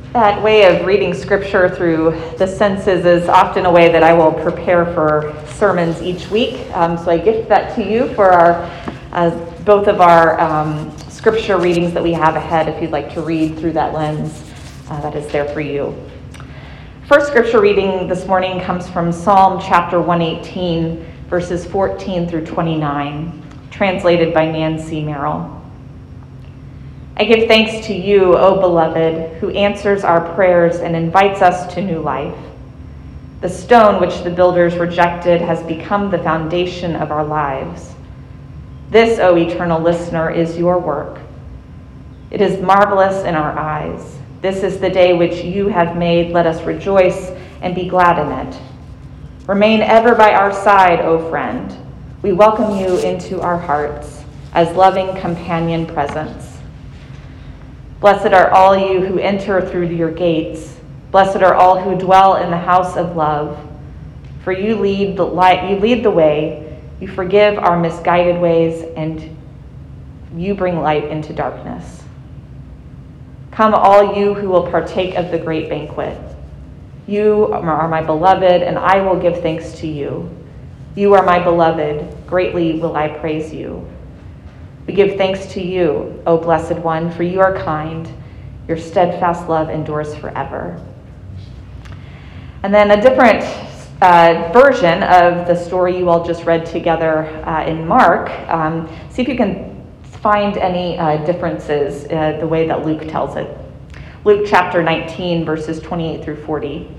That way of reading scripture through the senses is often a way that I will prepare for sermons each week. So I gift that to you for both of our scripture readings that we have ahead. If you'd like to read through that lens, that is there for you. First scripture reading this morning comes from Psalm chapter 118, verses 14 through 29, translated by Nancy Merrill. I give thanks to you, O beloved, who answers our prayers and invites us to new life. The stone which the builders rejected has become the foundation of our lives. This, O eternal listener, is your work. It is marvelous in our eyes. This is the day which you have made. Let us rejoice and be glad in it. Remain ever by our side, O friend. We welcome you into our hearts as loving companion presence. Blessed are all you who enter through your gates. Blessed are all who dwell in the house of love. For you lead the way, you forgive our misguided ways, and you bring light into darkness. Come, all you who will partake of the great banquet. You are my beloved, and I will give thanks to you. You are my beloved, greatly will I praise you. We give thanks to you, O Blessed One, for you are kind. Your steadfast love endures forever. And then a different version of the story you all just read together in Mark. See if you can find any differences the way that Luke tells it. Luke chapter 19, verses 28 through 40.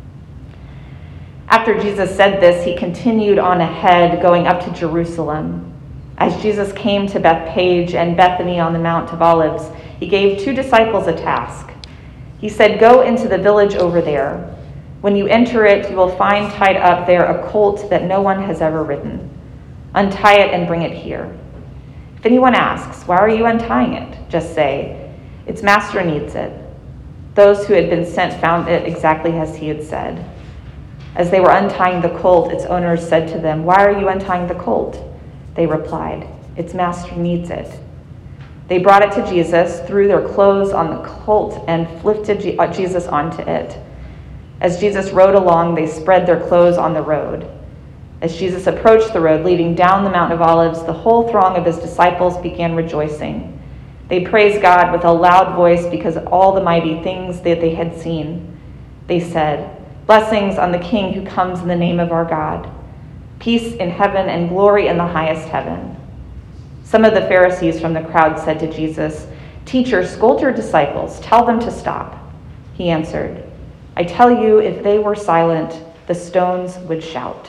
After Jesus said this, he continued on ahead, going up to Jerusalem. As Jesus came to Bethphage and Bethany on the Mount of Olives, he gave 2 disciples a task. He said, "Go into the village over there. When you enter it, you will find tied up there a colt that no one has ever ridden. Untie it and bring it here. If anyone asks, 'Why are you untying it?' just say, 'Its master needs it.'" Those who had been sent found it exactly as he had said. As they were untying the colt, its owners said to them, "Why are you untying the colt?" They replied, "Its master needs it." They brought it to Jesus, threw their clothes on the colt, and lifted Jesus onto it. As Jesus rode along, they spread their clothes on the road. As Jesus approached the road leading down the Mount of Olives, the whole throng of his disciples began rejoicing. They praised God with a loud voice because of all the mighty things that they had seen. They said, "Blessings on the King who comes in the name of our God. Peace in heaven and glory in the highest heaven." Some of the Pharisees from the crowd said to Jesus, "Teacher, scold your disciples. Tell them to stop." He answered, "I tell you, if they were silent, the stones would shout."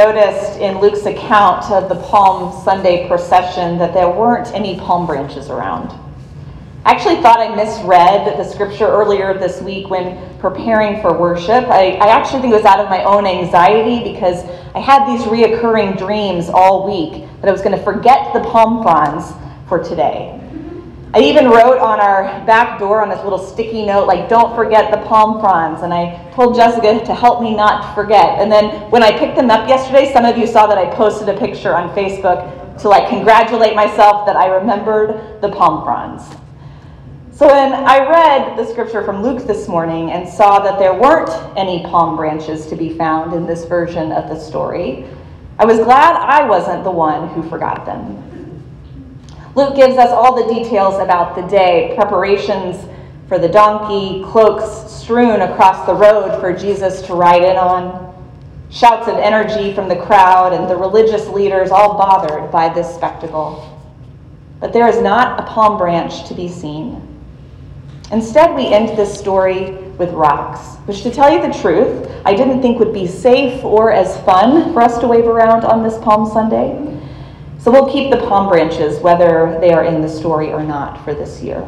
noticed in Luke's account of the Palm Sunday procession that there weren't any palm branches around. I actually thought I misread the scripture earlier this week when preparing for worship. I actually think it was out of my own anxiety because I had these reoccurring dreams all week that I was going to forget the palm fronds for today. I even wrote on our back door on this little sticky note, like, don't forget the palm fronds. And I told Jessica to help me not forget. And then when I picked them up yesterday, some of you saw that I posted a picture on Facebook to congratulate myself that I remembered the palm fronds. So when I read the scripture from Luke this morning and saw that there weren't any palm branches to be found in this version of the story, I was glad I wasn't the one who forgot them. Luke gives us all the details about the day, preparations for the donkey, cloaks strewn across the road for Jesus to ride in on, shouts of energy from the crowd, and the religious leaders all bothered by this spectacle. But there is not a palm branch to be seen. Instead, we end this story with rocks, which, to tell you the truth, I didn't think would be safe or as fun for us to wave around on this Palm Sunday. So we'll keep the palm branches, whether they are in the story or not, for this year.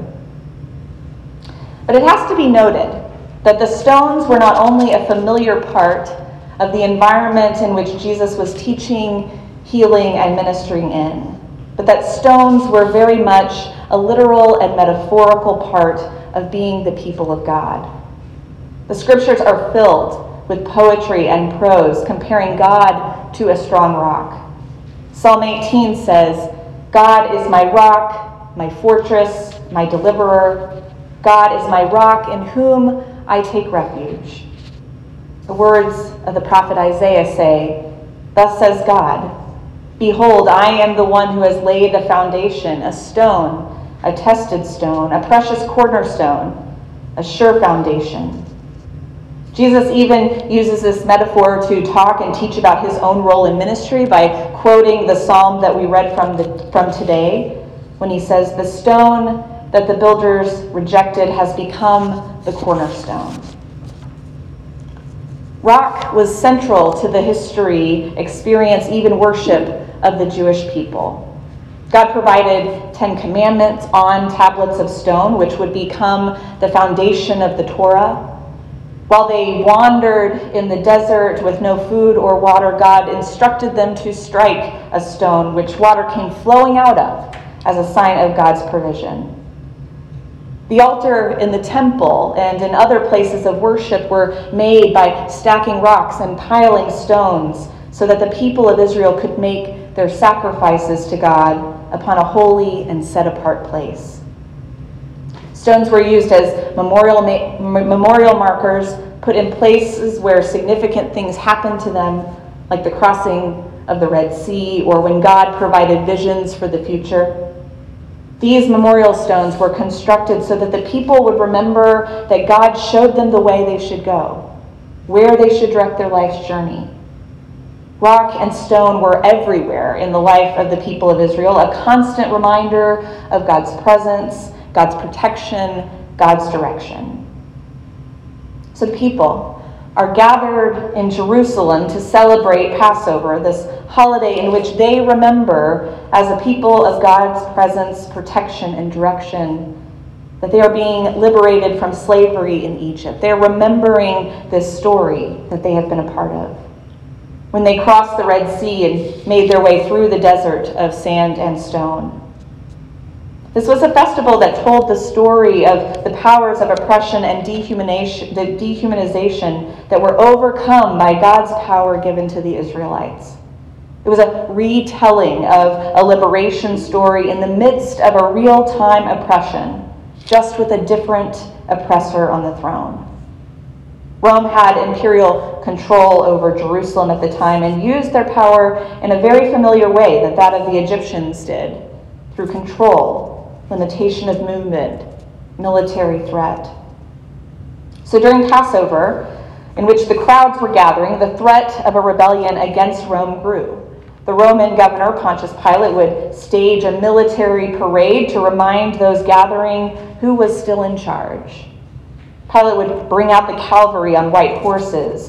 But it has to be noted that the stones were not only a familiar part of the environment in which Jesus was teaching, healing, and ministering in, but that stones were very much a literal and metaphorical part of being the people of God. The scriptures are filled with poetry and prose comparing God to a strong rock. Psalm 18 says, God is my rock, my fortress, my deliverer. God is my rock in whom I take refuge. The words of the prophet Isaiah say, thus says God, behold, I am the one who has laid a foundation, a stone, a tested stone, a precious cornerstone, a sure foundation. Jesus even uses this metaphor to talk and teach about his own role in ministry by quoting the psalm that we read from today, when he says, the stone that the builders rejected has become the cornerstone. Rock was central to the history, experience, even worship of the Jewish people. God provided 10 commandments on tablets of stone, which would become the foundation of the Torah. While they wandered in the desert with no food or water, God instructed them to strike a stone, which water came flowing out of as a sign of God's provision. The altar in the temple and in other places of worship were made by stacking rocks and piling stones so that the people of Israel could make their sacrifices to God upon a holy and set-apart place. Stones were used as memorial markers put in places where significant things happened to them, like the crossing of the Red Sea or when God provided visions for the future. These memorial stones were constructed so that the people would remember that God showed them the way they should go, where they should direct their life's journey. Rock and stone were everywhere in the life of the people of Israel, a constant reminder of God's presence, God's protection, God's direction. So the people are gathered in Jerusalem to celebrate Passover, this holiday in which they remember, as a people of God's presence, protection, and direction, that they are being liberated from slavery in Egypt. They're remembering this story that they have been a part of, when they crossed the Red Sea and made their way through the desert of sand and stone. This was a festival that told the story of the powers of oppression and dehumanization that were overcome by God's power given to the Israelites. It was a retelling of a liberation story in the midst of a real-time oppression, just with a different oppressor on the throne. Rome had imperial control over Jerusalem at the time and used their power in a very familiar way that of the Egyptians did, through control, limitation of movement, military threat. So during Passover, in which the crowds were gathering, the threat of a rebellion against Rome grew. The Roman governor, Pontius Pilate, would stage a military parade to remind those gathering who was still in charge. Pilate would bring out the cavalry on white horses,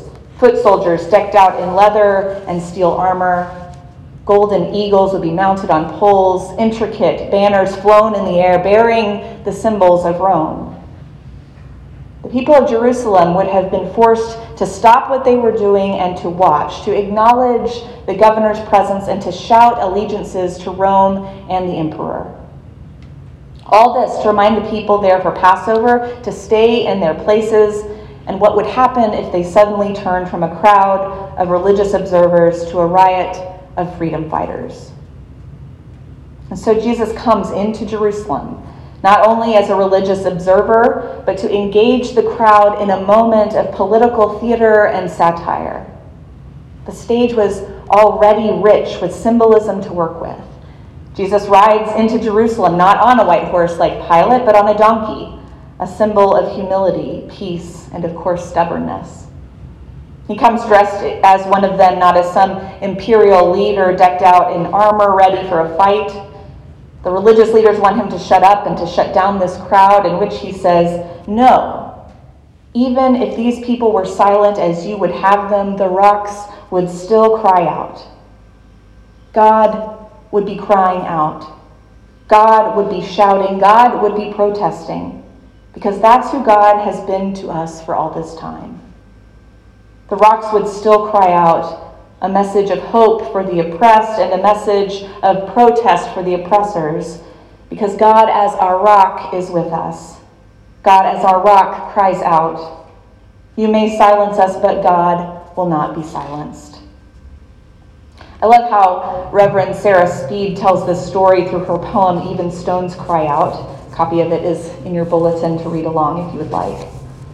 Foot soldiers decked out in leather and steel armor. Golden eagles would be mounted on poles, intricate banners flown in the air bearing the symbols of Rome. The people of Jerusalem would have been forced to stop what they were doing and to watch, to acknowledge the governor's presence and to shout allegiances to Rome and the emperor. All this to remind the people there for Passover to stay in their places and what would happen if they suddenly turned from a crowd of religious observers to a riot of freedom fighters. And so Jesus comes into Jerusalem, not only as a religious observer, but to engage the crowd in a moment of political theater and satire. The stage was already rich with symbolism to work with. Jesus rides into Jerusalem not on a white horse like Pilate, but on a donkey, a symbol of humility, peace, and of course stubbornness. He comes dressed as one of them, not as some imperial leader decked out in armor ready for a fight. The religious leaders want him to shut up and to shut down this crowd, in which he says, "No, even if these people were silent as you would have them, the rocks would still cry out." God would be crying out. God would be shouting. God would be protesting, because that's who God has been to us for all this time. The rocks would still cry out, a message of hope for the oppressed and a message of protest for the oppressors, because God as our rock is with us. God as our rock cries out, "You may silence us, but God will not be silenced." I love how Reverend Sarah Speed tells this story through her poem, Even Stones Cry Out. A copy of it is in your bulletin to read along if you would like.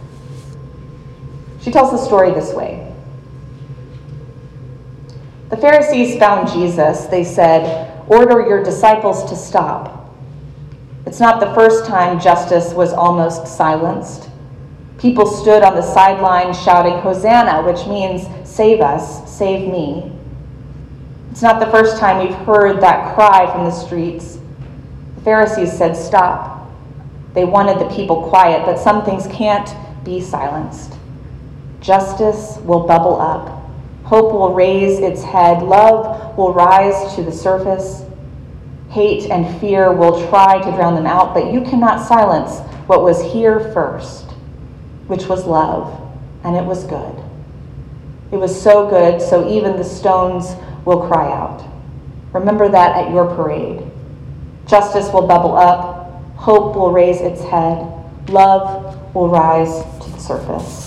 She tells the story this way. The Pharisees found Jesus. They said, "Order your disciples to stop." It's not the first time justice was almost silenced. People stood on the sidelines shouting, "Hosanna," which means save us, save me. It's not the first time we've heard that cry from the streets. The Pharisees said, "Stop." They wanted the people quiet, but some things can't be silenced. Justice will bubble up. Hope will raise its head. Love will rise to the surface. Hate and fear will try to drown them out, but you cannot silence what was here first, which was love, and it was good. It was so good, so even the stones will cry out. Remember that at your parade. Justice will bubble up. Hope will raise its head. Love will rise to the surface.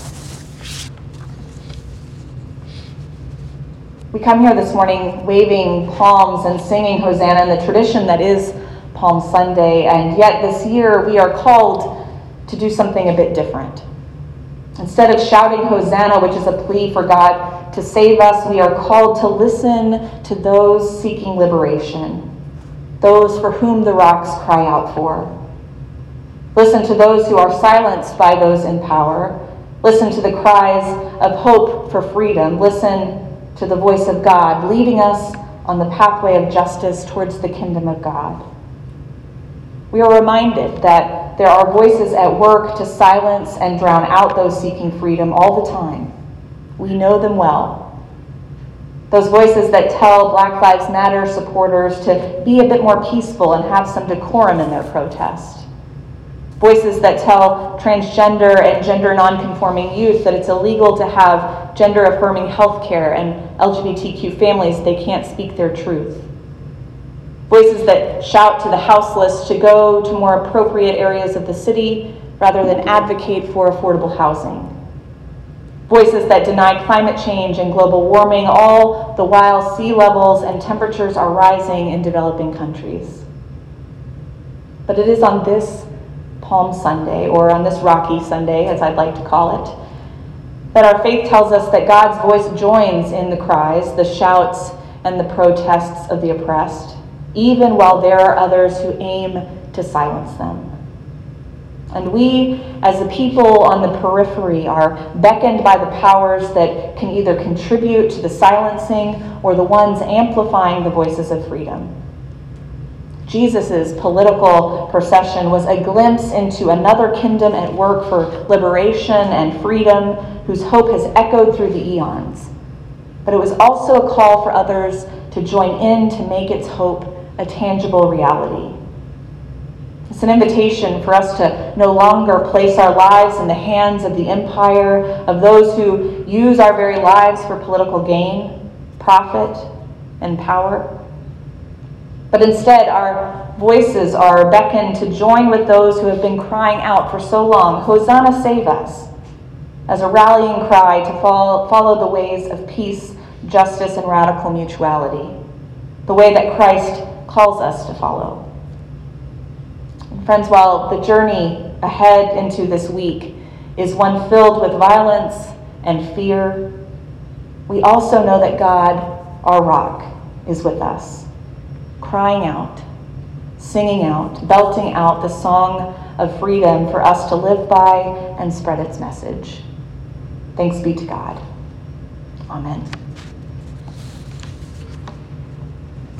We come here this morning waving palms and singing Hosanna in the tradition that is Palm Sunday, and yet this year we are called to do something a bit different. Instead of shouting Hosanna, which is a plea for God to save us, we are called to listen to those seeking liberation, those for whom the rocks cry out for. Listen to those who are silenced by those in power. Listen to the cries of hope for freedom. Listen to the voice of God leading us on the pathway of justice towards the kingdom of God. We are reminded that there are voices at work to silence and drown out those seeking freedom all the time. We know them well. Those voices that tell Black Lives Matter supporters to be a bit more peaceful and have some decorum in their protest. Voices that tell transgender and gender nonconforming youth that it's illegal to have gender-affirming health care, and LGBTQ families, they can't speak their truth. Voices that shout to the houseless to go to more appropriate areas of the city rather than advocate for affordable housing. Voices that deny climate change and global warming, all the while sea levels and temperatures are rising in developing countries. But it is on this Palm Sunday, or on this Rocky Sunday, as I'd like to call it, that our faith tells us that God's voice joins in the cries, the shouts, and the protests of the oppressed, even while there are others who aim to silence them. And we, as a people on the periphery, are beckoned by the powers that can either contribute to the silencing or the ones amplifying the voices of freedom. Jesus' political procession was a glimpse into another kingdom at work for liberation and freedom, whose hope has echoed through the eons. But it was also a call for others to join in to make its hope a tangible reality. It's an invitation for us to no longer place our lives in the hands of the empire, of those who use our very lives for political gain, profit, and power. But instead, our voices are beckoned to join with those who have been crying out for so long, "Hosanna, save us," as a rallying cry to follow the ways of peace, justice, and radical mutuality, the way that Christ calls us to follow. And friends, while the journey ahead into this week is one filled with violence and fear, we also know that God, our rock, is with us, crying out, singing out, belting out the song of freedom for us to live by and spread its message. Thanks be to God. Amen.